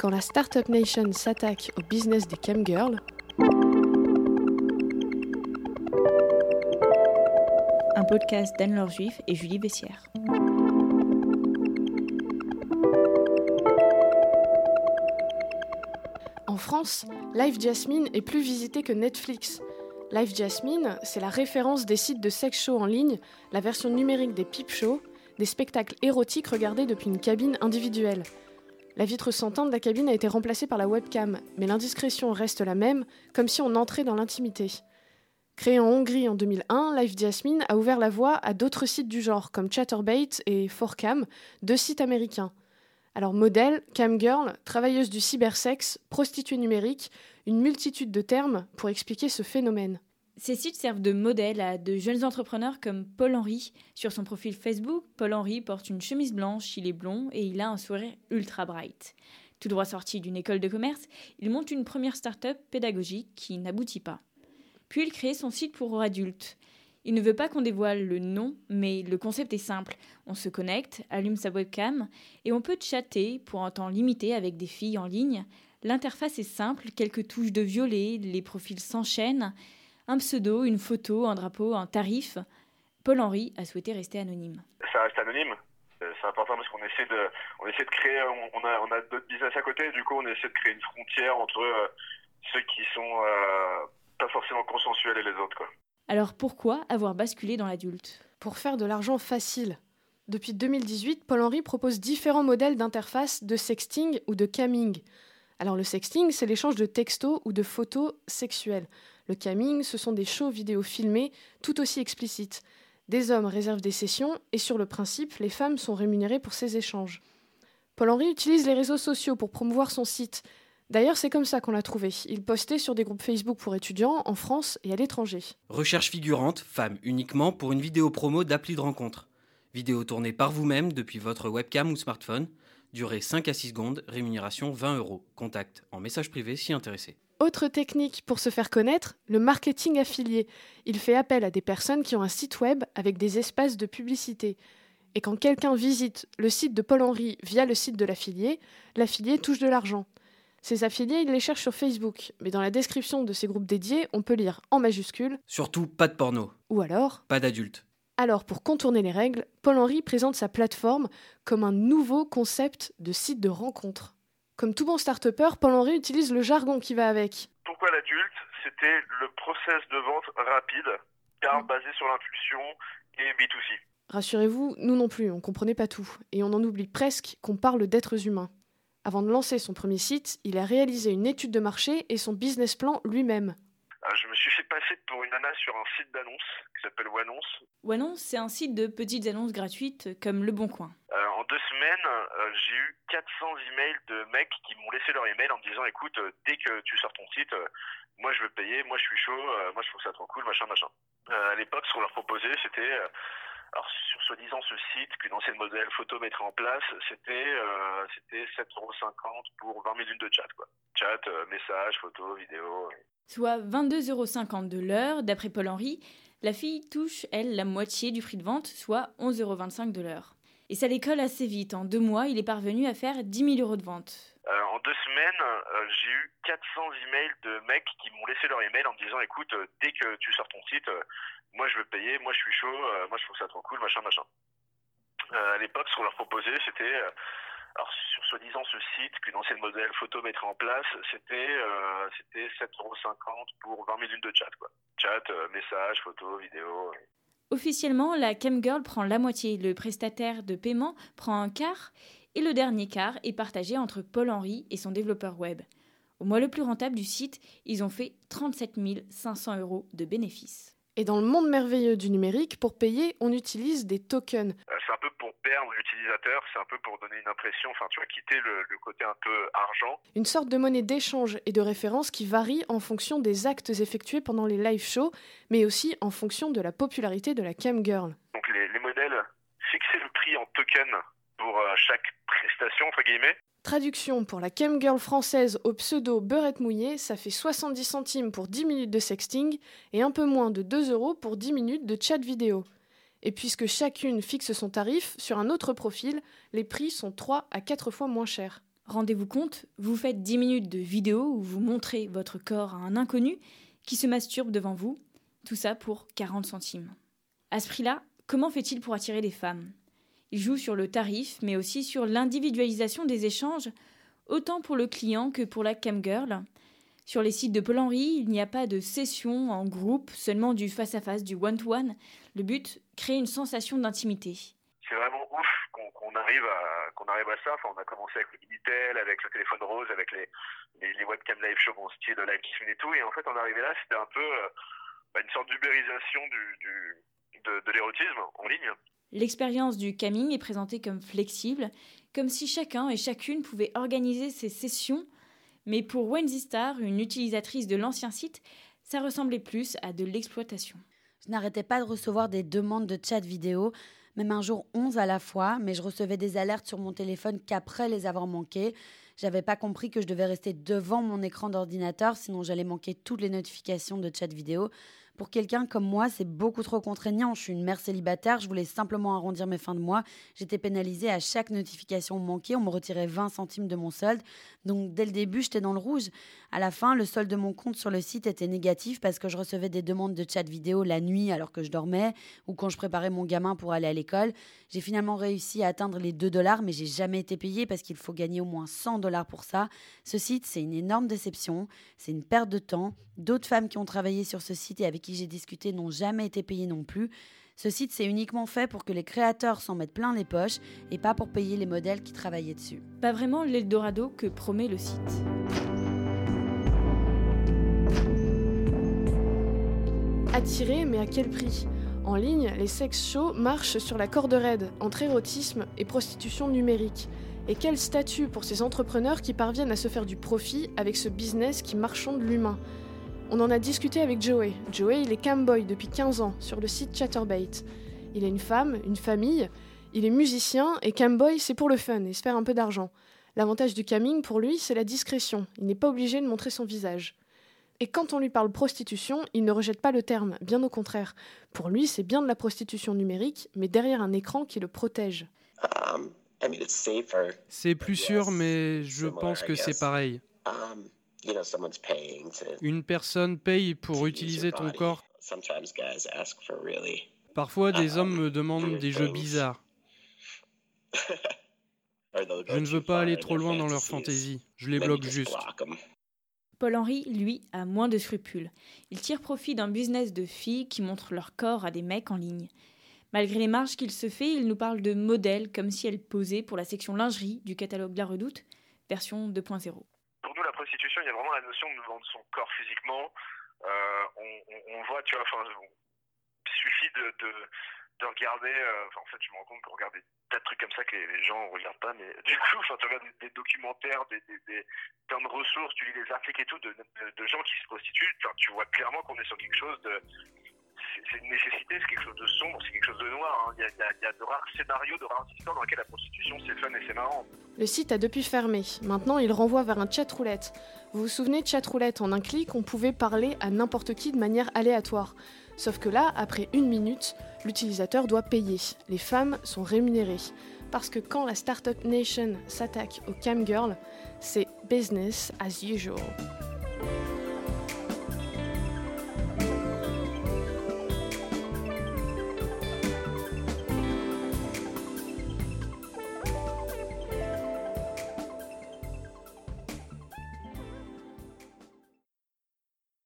Quand la Startup Nation s'attaque au business des camgirls, un podcast d'Anne-Laure Juif et Julie Bessière. En France, Live Jasmine est plus visité que Netflix. Live Jasmine, c'est la référence des sites de sex show en ligne, la version numérique des peep shows, des spectacles érotiques regardés depuis une cabine individuelle. La vitre sentante de la cabine a été remplacée par la webcam, mais l'indiscrétion reste la même, comme si on entrait dans l'intimité. Créé en Hongrie en 2001, Live Jasmine a ouvert la voie à d'autres sites du genre, comme Chaturbate et 4cam, deux sites américains. Alors modèle, camgirl, travailleuse du cybersex, prostituée numérique, une multitude de termes pour expliquer ce phénomène. Ces sites servent de modèle à de jeunes entrepreneurs comme Paul-Henri. Sur son profil Facebook, Paul-Henri porte une chemise blanche, il est blond et il a un sourire ultra bright. Tout droit sorti d'une école de commerce, il monte une première start-up pédagogique qui n'aboutit pas. Puis il crée son site pour adultes. Il ne veut pas qu'on dévoile le nom, mais le concept est simple. On se connecte, allume sa webcam et on peut chatter pour un temps limité avec des filles en ligne. L'interface est simple, quelques touches de violet, les profils s'enchaînent. Un pseudo, une photo, un drapeau, un tarif. Paul-Henri a souhaité rester anonyme. Ça reste anonyme. C'est important parce qu'on essaie de créer, on a d'autres business à côté, du coup on essaie de créer une frontière entre ceux qui sont pas forcément consensuels et les autres, quoi. Alors pourquoi avoir basculé dans l'adulte ? Pour faire de l'argent facile. Depuis 2018, Paul-Henri propose différents modèles d'interface de sexting ou de camming. Alors le sexting, c'est l'échange de textos ou de photos sexuelles. Le camming, ce sont des shows vidéo filmés tout aussi explicites. Des hommes réservent des sessions et sur le principe, les femmes sont rémunérées pour ces échanges. Paul-Henri utilise les réseaux sociaux pour promouvoir son site. D'ailleurs, c'est comme ça qu'on l'a trouvé. Il postait sur des groupes Facebook pour étudiants en France et à l'étranger. Recherche figurante, femmes uniquement pour une vidéo promo d'appli de rencontre. Vidéo tournée par vous-même depuis votre webcam ou smartphone. Durée 5 à 6 secondes, rémunération 20 €. Contact en message privé si intéressé. Autre technique pour se faire connaître, le marketing affilié. Il fait appel à des personnes qui ont un site web avec des espaces de publicité. Et quand quelqu'un visite le site de Paul-Henri via le site de l'affilié touche de l'argent. Ces affiliés, il les cherche sur Facebook, mais dans la description de ces groupes dédiés, on peut lire en majuscule « Surtout pas de porno. Ou alors pas d'adultes. Alors, pour contourner les règles, Paul-Henri présente sa plateforme comme un nouveau concept de site de rencontre. Comme tout bon start-upper, Paul-Henri utilise le jargon qui va avec. Pourquoi l'adulte ? C'était le process de vente rapide, car basé sur l'impulsion et B2C. Rassurez-vous, nous non plus, on comprenait pas tout, et on en oublie presque qu'on parle d'êtres humains. Avant de lancer son premier site, il a réalisé une étude de marché et son business plan lui-même. Je me suis fait passer pour une nana sur un site d'annonce qui s'appelle Wannonce. Wannonce, c'est un site de petites annonces gratuites comme Le Bon Coin. En 2 semaines, j'ai eu 400 emails de mecs qui m'ont laissé leur email en me disant « Écoute, dès que tu sors ton site, moi je veux payer, moi je suis chaud, moi je trouve ça trop cool, machin. » À l'époque, ce qu'on leur proposait, c'était... Alors, sur soi-disant ce site qu'une ancienne modèle photo mettrait en place, c'était 7,50 € pour 20 minutes de chat, quoi. Chat, message, photo, vidéo. Soit 22,50 € de l'heure. D'après Paul-Henri, la fille touche, elle, la moitié du prix de vente, soit 11,25 € de l'heure. Et ça l'école assez vite. En 2 mois, il est parvenu à faire 10 000 € de vente. En 2 semaines, j'ai eu 400 emails de mecs qui m'ont laissé leur email en me disant « Écoute, dès que tu sors ton site, moi je veux payer, moi je suis chaud, moi je trouve ça trop cool, machin. » À l'époque, ce qu'on leur proposait, c'était... Alors, sur soi-disant ce site qu'une ancienne modèle photo mettrait en place, c'était 7,50 € pour 20 minutes de chat, quoi. Chat, message, photo, vidéo... Officiellement, la camgirl prend la moitié, le prestataire de paiement prend un quart et le dernier quart est partagé entre Paul-Henri et son développeur web. Au mois le plus rentable du site, ils ont fait 37 500 € de bénéfices. Et dans le monde merveilleux du numérique, pour payer, on utilise des tokens. C'est un peu pour perdre l'utilisateur, c'est un peu pour donner une impression, enfin tu vas quitter le côté un peu argent. Une sorte de monnaie d'échange et de référence qui varie en fonction des actes effectués pendant les live shows, mais aussi en fonction de la popularité de la camgirl. Donc les modèles fixaient le prix en token pour chaque prestation, entre guillemets. Traduction pour la camgirl française au pseudo beurette mouillée, ça fait 70 centimes pour 10 minutes de sexting et un peu moins de 2 € pour 10 minutes de chat vidéo. Et puisque chacune fixe son tarif, sur un autre profil, les prix sont 3 à 4 fois moins chers. Rendez-vous compte, vous faites 10 minutes de vidéo où vous montrez votre corps à un inconnu qui se masturbe devant vous, tout ça pour 40 centimes. À ce prix-là, comment fait-il pour attirer les femmes ? Il joue sur le tarif, mais aussi sur l'individualisation des échanges, autant pour le client que pour la camgirl. Sur les sites de Pôle Henry, il n'y a pas de session en groupe, seulement du face-à-face, du one-to-one. Le but, créer une sensation d'intimité. C'est vraiment ouf qu'on arrive à ça. Enfin, on a commencé avec le Minitel, avec le téléphone rose, avec les webcam live show, bon, style live stream et tout. Et en fait, on est arrivé là, c'était un peu une sorte d'ubérisation de l'érotisme en ligne. L'expérience du camming est présentée comme flexible, comme si chacun et chacune pouvait organiser ses sessions. Mais pour Wendy Star, une utilisatrice de l'ancien site, ça ressemblait plus à de l'exploitation. Je n'arrêtais pas de recevoir des demandes de chat vidéo, même un jour 11 à la fois, mais je recevais des alertes sur mon téléphone qu'après les avoir manquées. J'avais pas compris que je devais rester devant mon écran d'ordinateur, sinon j'allais manquer toutes les notifications de chat vidéo. Pour quelqu'un comme moi, c'est beaucoup trop contraignant. Je suis une mère célibataire, je voulais simplement arrondir mes fins de mois. J'étais pénalisée à chaque notification manquée, on me retirait 20 centimes de mon solde. Donc dès le début, j'étais dans le rouge. À la fin, le solde de mon compte sur le site était négatif parce que je recevais des demandes de chat vidéo la nuit alors que je dormais ou quand je préparais mon gamin pour aller à l'école. J'ai finalement réussi à atteindre les 2$, mais j'ai jamais été payée parce qu'il faut gagner au moins 100$ pour ça. Ce site, c'est une énorme déception, c'est une perte de temps. D'autres femmes qui ont travaillé sur ce site et avec qui j'ai discuté n'ont jamais été payées non plus. Ce site, c'est uniquement fait pour que les créateurs s'en mettent plein les poches et pas pour payer les modèles qui travaillaient dessus. Pas vraiment l'Eldorado que promet le site. Attirer, mais à quel prix ? En ligne, les sex shows marchent sur la corde raide entre érotisme et prostitution numérique. Et quel statut pour ces entrepreneurs qui parviennent à se faire du profit avec ce business qui marchande l'humain ? On en a discuté avec Joey. Joey, il est camboy depuis 15 ans sur le site Chaturbate. Il a une femme, une famille, il est musicien et camboy, c'est pour le fun et se faire un peu d'argent. L'avantage du camming, pour lui, c'est la discrétion. Il n'est pas obligé de montrer son visage. Et quand on lui parle prostitution, il ne rejette pas le terme, bien au contraire. Pour lui, c'est bien de la prostitution numérique, mais derrière un écran qui le protège. C'est plus sûr, mais je pense que c'est pareil. Une personne paye pour utiliser ton corps. Parfois, des hommes me demandent des jeux bizarres. Je ne veux pas aller trop loin dans leur fantaisie. Je les bloque juste. Pôle Henry, lui, a moins de scrupules. Il tire profit d'un business de filles qui montrent leur corps à des mecs en ligne. Malgré les marges qu'il se fait, il nous parle de modèles comme si elles posaient pour la section lingerie du catalogue La Redoute, version 2.0. Pour nous, la prostitution, il y a vraiment la notion de vendre son corps physiquement. On voit, tu vois, il suffit de regarder, en fait, je me rends compte qu'on regarde des tas de trucs comme ça que les gens ne regardent pas, mais du coup, tu regardes des documentaires, plein de ressources, tu lis des articles et tout de gens qui se prostituent, tu vois clairement qu'on est sur quelque chose de... C'est une nécessité, c'est quelque chose de sombre, c'est quelque chose de noir. Il y a de rares scénarios, de rares histoires dans lesquelles la prostitution c'est fun et c'est marrant. Le site a depuis fermé. Maintenant, il renvoie vers un chat roulette. Vous vous souvenez de chat roulette ? En un clic, on pouvait parler à n'importe qui de manière aléatoire. Sauf que là, après 1 minute, l'utilisateur doit payer. Les femmes sont rémunérées. Parce que quand la Startup Nation s'attaque aux camgirls, c'est business as usual.